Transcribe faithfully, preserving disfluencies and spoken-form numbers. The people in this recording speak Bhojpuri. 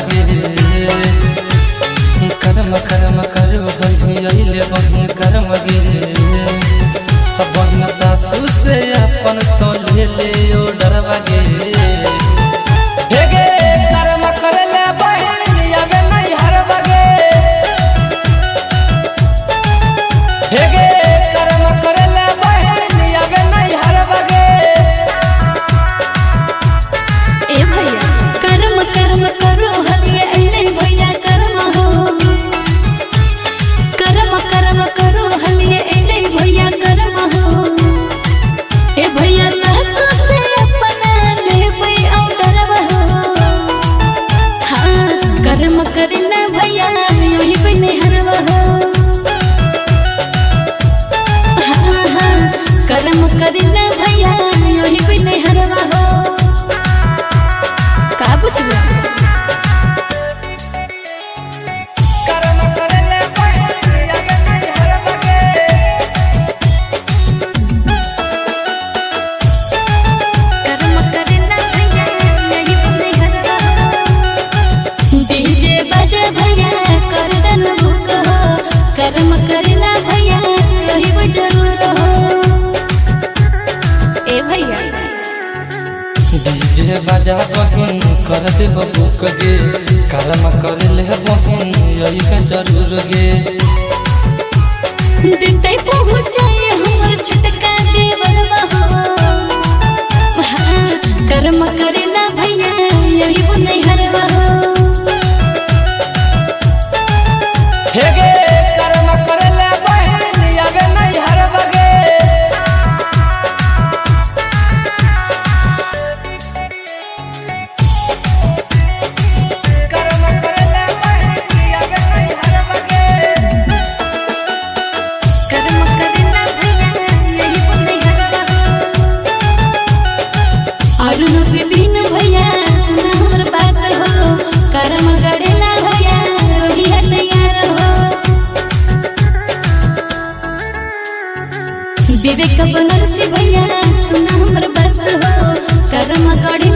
गे कर्म कर्म करो बहिले बहन कर्म गे बहन सासू से अपन तो ले ले ओ डरवा गे हे गे कर्म कर ले बहन अबे नहीं हरवा गे हे गे कर्म कर ले बहन अबे नहीं हरवा गे ए भैया कर्म कर्म करो हलिए अइले भैया कर्म हो कर्म कर्म करो हलिए अइले भैया कर्म हो ए भैया सासू से अपना लेबै ऑर्डर हो हां कर्म करना भैया यही बने हरवा हो हां हां कर्म करना भैया यही बने हरवा हो का बुझला कर्म करला भैया यही वो जरूर हो ए भैया डीजे बजा बहन कर दे बुक गे कर्म कर ले बहन यही का जरूर गे दिते पहुंचाए हमर छटका देवरवा हो हाँ, कर्म करला भैया यही वो नहीं हरवा हो हे गे कर्म कर ले बहन अबे नहीं हरवा गे कर्म कर ले बहन अबे नहीं हरवा गे कर्म करला भैया यही वो नहीं हरवा अरुण विपिन भैया सुना हमर बात हो कर्म करला भैया रही है तैयार हो विवेक बनरसी भैया सुना हमर बात हो कर्म करे